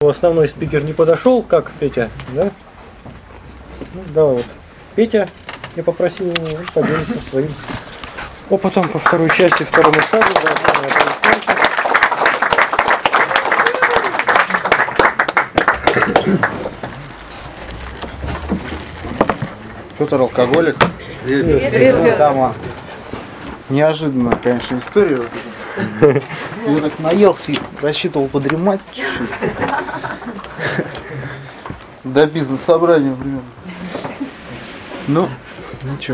основной спикер не подошел, как Петя, да? Ну, давай вот. Петя, я попросил его поделиться своим опытом по второй части, второму шагу. Петр алкоголик. Привет. Дама. Неожиданная, конечно, история. Я так наелся и рассчитывал подремать чуть-чуть. До бизнес-собрания примерно. Ну, ничего.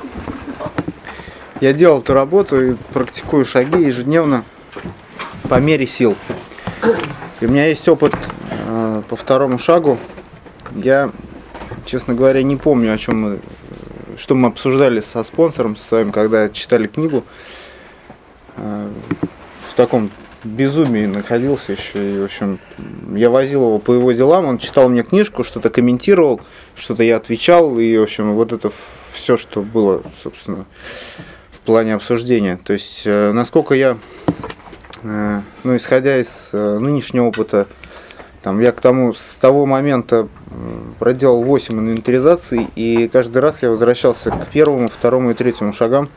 Я делал эту работу и практикую шаги ежедневно по мере сил. И у меня есть опыт по второму шагу. Я, честно говоря, не помню, что мы обсуждали со спонсором своим, когда читали книгу. В таком безумии находился еще. И, в общем, я возил его по его делам, он читал мне книжку, что-то комментировал, что-то я отвечал. И, в общем, вот это все, что было, собственно, в плане обсуждения. То есть, насколько я, исходя из нынешнего опыта, я с того момента проделал 8 инвентаризаций, и каждый раз я возвращался к первому, второму и третьему шагам.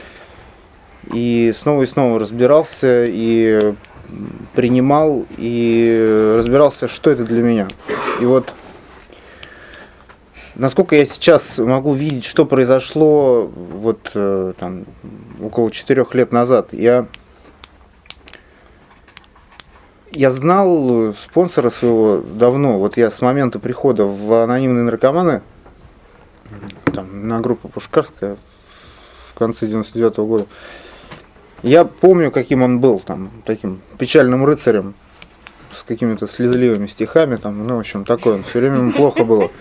И снова разбирался, и принимал, и разбирался, что это для меня. И вот, насколько я сейчас могу видеть, что произошло около 4 лет назад, я знал спонсора своего давно. Вот я с момента прихода в анонимные наркоманы, на группу Пушкарская в конце 99-го года, я помню, каким он был, таким печальным рыцарем, с какими-то слезливыми стихами, в общем, такой он, все время ему плохо было.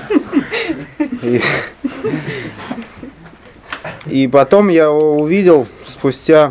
И потом я его увидел спустя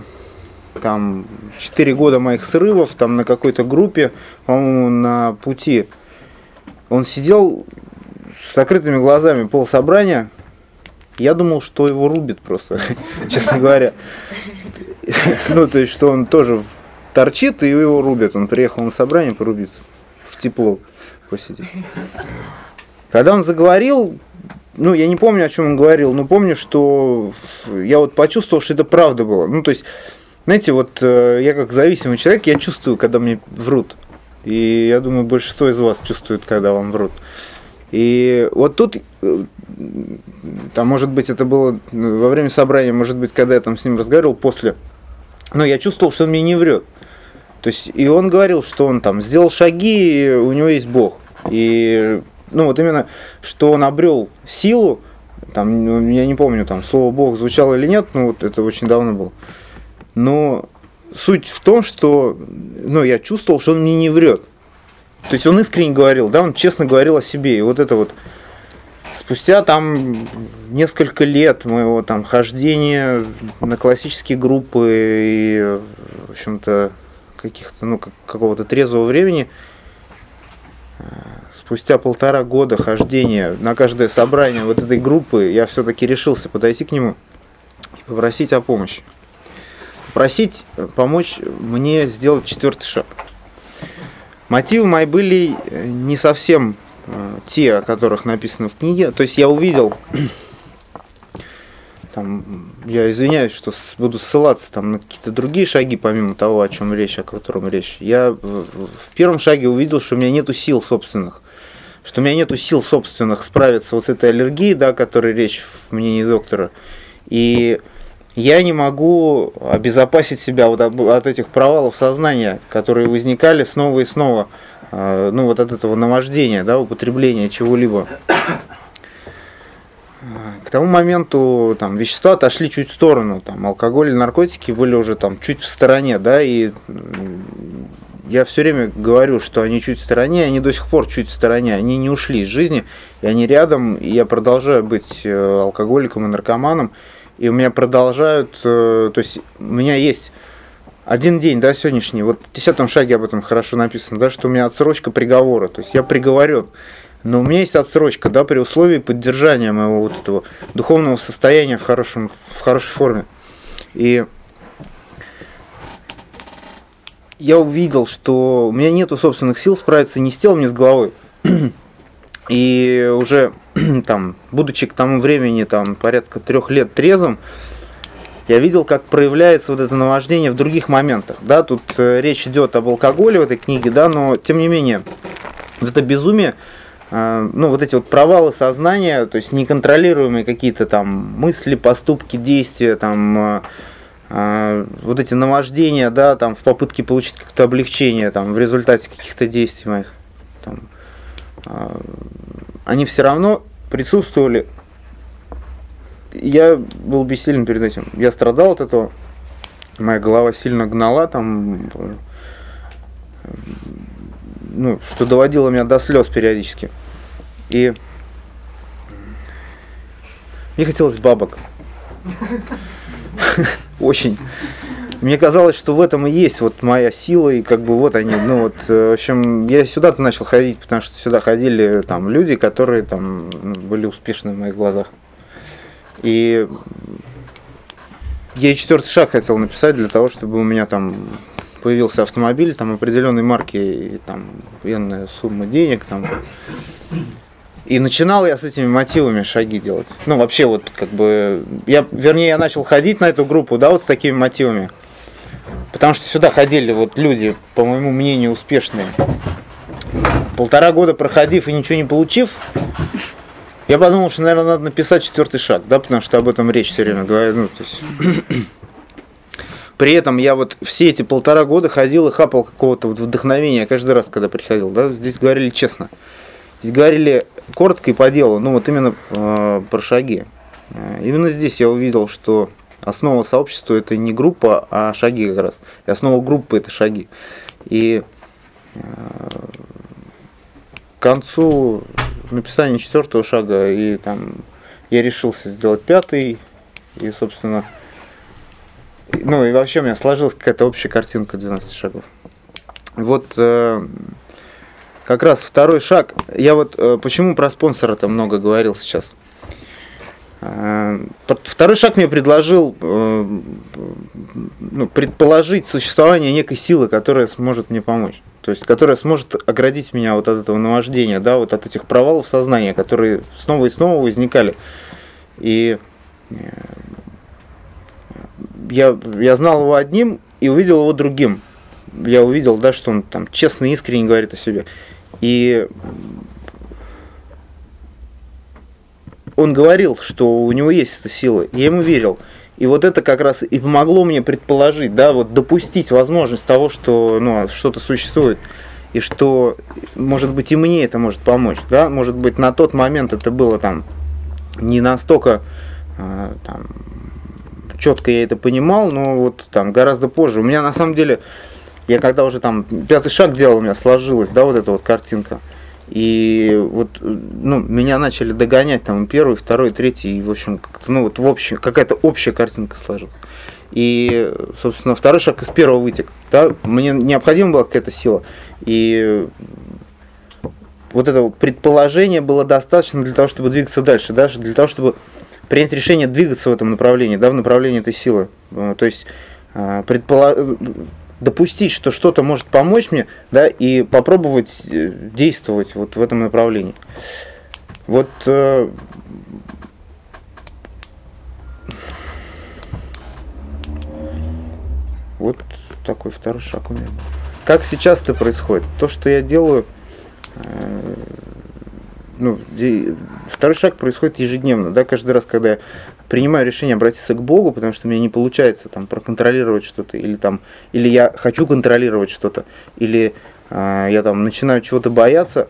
4 года моих срывов, на какой-то группе, по-моему, на пути. Он сидел с закрытыми глазами полсобрания. Я думал, что его рубит просто, честно говоря. То есть, что он тоже торчит, и его рубят. Он приехал на собрание порубиться, в тепло посидеть. Когда он заговорил, я не помню, о чем он говорил, но помню, что я почувствовал, что это правда было. То есть, знаете, я как зависимый человек, я чувствую, когда мне врут. И я думаю, большинство из вас чувствует, когда вам врут. И вот тут, может быть, это было во время собрания, может быть, когда я с ним разговаривал после, но я чувствовал, что он мне не врет. То есть, и он говорил, что он сделал шаги, и у него есть Бог. И, именно, что он обрел силу, я не помню, слово Бог звучало или нет, это очень давно было. Но суть в том, что, я чувствовал, что он мне не врет. То есть он искренне говорил, он честно говорил о себе. И это спустя несколько лет моего хождения на классические группы и, в общем-то, какого-то трезвого времени, спустя 1,5 года хождения на каждое собрание этой группы, я все-таки решился подойти к нему и попросить о помощи. Помочь мне сделать 4-й шаг. Мотивы мои были не совсем те, о которых написано в книге. То есть я увидел, я извиняюсь, что буду ссылаться на какие-то другие шаги, помимо того, о котором речь. Я в первом шаге увидел, что у меня нету сил собственных. Справиться с этой аллергией, о которой речь в мнении доктора. И я не могу обезопасить себя от этих провалов сознания, которые возникали снова и снова, от этого наваждения, употребления чего-либо. К тому моменту вещества отошли чуть в сторону, алкоголь и наркотики были уже чуть в стороне, и я все время говорю, что они чуть в стороне, они до сих пор чуть в стороне, они не ушли из жизни, и они рядом, и я продолжаю быть алкоголиком и наркоманом. И у меня продолжают, то есть у меня есть один день, сегодняшний, в 10 шаге об этом хорошо написано, что у меня отсрочка приговора, то есть я приговорен, но у меня есть отсрочка, при условии поддержания моего этого духовного состояния в хорошей форме. И я увидел, что у меня нету собственных сил справиться ни с телом, ни с головой. И уже там, будучи к тому времени там порядка 3 лет трезвым, я видел, как проявляется вот это наваждение в других моментах. Да, тут речь идет об алкоголе в этой книге, да, но тем не менее, вот это безумие, ну, вот эти вот провалы сознания, то есть неконтролируемые какие-то там мысли, поступки, действия, там, вот эти наваждения, да, там, в попытке получить какое-то облегчение, там, в результате каких-то действий моих, там, они все равно присутствовали. Я был бессилен перед этим. Я страдал от этого. Моя голова сильно гнала, там, ну, что доводило меня до слез периодически. И мне хотелось бабок. Очень. Мне казалось, что в этом и есть вот моя сила, и как бы вот они, ну вот, в общем, я сюда-то начал ходить, потому что сюда ходили там люди, которые там были успешны в моих глазах. И я и 4-й шаг хотел написать для того, чтобы у меня там появился автомобиль там определенной марки, и там военная сумма денег там. И начинал я с этими мотивами шаги делать. Ну, вообще, вот, как бы, я начал ходить на эту группу, да, вот с такими мотивами. Потому что сюда ходили вот люди, по моему мнению, успешные. 1,5 года проходив и ничего не получив, я подумал, что, наверное, надо написать 4-й шаг, да, потому что об этом речь все время говорю. Ну, то есть... При этом я вот все эти 1,5 года ходил и хапал какого-то вот вдохновения каждый раз, когда приходил, да, здесь говорили честно. Здесь говорили коротко и по делу, ну вот именно про шаги. Именно здесь я увидел, что основа сообщества это не группа, а шаги как раз. И основа группы это шаги. И к концу написания 4-го шага и там я решился сделать 5-й. И, собственно, ну и вообще у меня сложилась какая-то общая картинка 12 шагов. Вот как раз 2-й шаг. Я вот почему про спонсора-то много говорил сейчас. 2-й шаг мне предложил предположить существование некой силы, которая сможет мне помочь. То есть, которая сможет оградить меня вот от этого наваждения, да, вот от этих провалов сознания, которые снова и снова возникали. И я знал его одним и увидел его другим. Я увидел, да, что он там честно и искренне говорит о себе. И он говорил, что у него есть эта сила. Я ему верил. И вот это как раз и помогло мне предположить, да, вот допустить возможность того, что ну, что-то существует. И что, может быть, и мне это может помочь. Да? Может быть, на тот момент это было там не настолько там, четко я это понимал, но вот там гораздо позже. У меня на самом деле, я когда уже там 5-й шаг делал, у меня сложилась, да, вот эта вот картинка. И вот, ну, меня начали догонять там 1-й, 2-й, 3-й, и, в общем, ну, вот в общем, какая-то общая картинка сложилась. И, собственно, 2-й шаг из 1-го вытек, да, мне необходима была какая-то сила. И вот это вот предположение было достаточно для того, чтобы двигаться дальше, даже для того, чтобы принять решение двигаться в этом направлении, да, в направлении этой силы. То есть допустить, что что-то может помочь мне, да, и попробовать действовать вот в этом направлении. Вот вот такой 2-й шаг у меня. Как сейчас это происходит? То, что я делаю, ну, 2-й шаг происходит ежедневно, да, каждый раз, когда я принимаю решение обратиться к Богу, потому что мне не получается там проконтролировать что-то, или я хочу контролировать что-то, или я там начинаю чего-то бояться.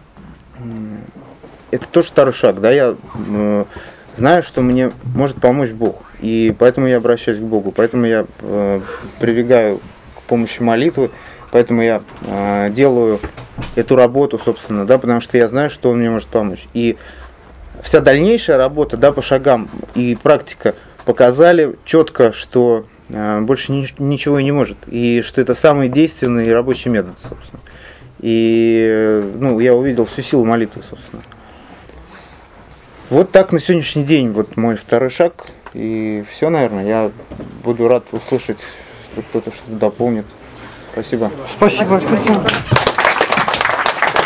Это тоже 2-й шаг, да, я знаю, что мне может помочь Бог, и поэтому я обращаюсь к Богу, поэтому я прибегаю к помощи молитвы, поэтому я делаю эту работу, собственно, да, потому что я знаю, что Он мне может помочь. И вся дальнейшая работа, да, по шагам и практика показали четко, что больше ничего и не может, и что это самый действенный и рабочий метод, собственно. И ну, я увидел всю силу молитвы, собственно. Вот так на сегодняшний день вот мой 2-й шаг, и все, наверное, я буду рад услышать, что кто-то что-то дополнит. Спасибо. Спасибо, Петя.